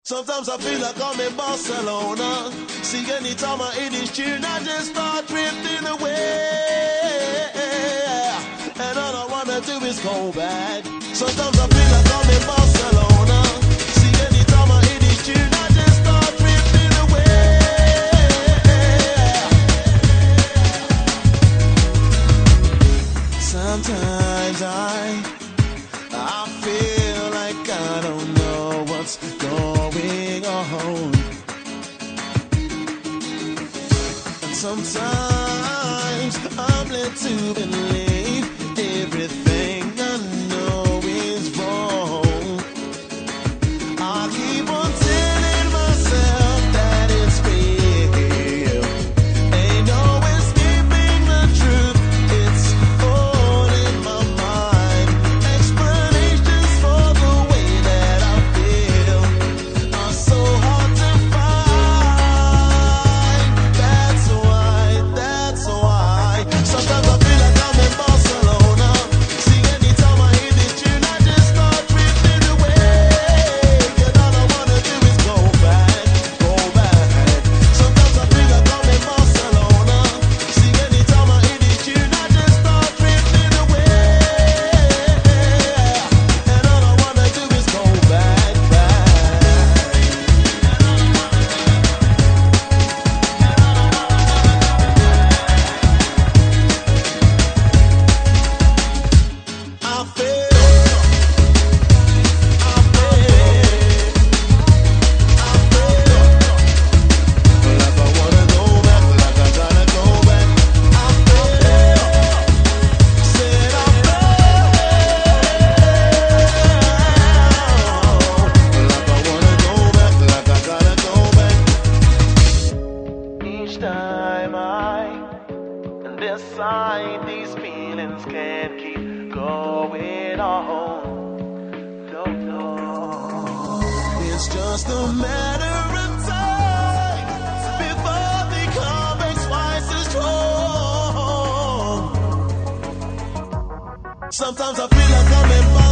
Sometimes I feel like I'm in Barcelona. See, anytime I hear this tune, I just start drifting away. And all I wanna do is go back. Sometimes I feel like I'm in Barcelona. See, anytime I hear this tune, I just start drifting away. Sometimes I feel like I don't know what's going on. And sometimes I'm led to believe everything I know is wrong. I keep on telling myself that it's real. Ain't no escaping the truth. It's all in my mind. Explanations for the way that I feel are so hard to find. That's why. Sometimes I feel like I'm in Barcelona. See, anytime I hear this tune, I just start drifting away. And all I wanna do is go back. Sometimes I feel like I'm in Barcelona. See, anytime I hear this tune, I just start drifting away. And all I wanna do is go back. I feel like I wanna go back, like I gotta go back. I feel, said I feel like I wanna go back, like I gotta go back. Each time I decide these feelings can't keep going on. It's just a matter of time before they come back twice as strong. Sometimes I feel like I'm in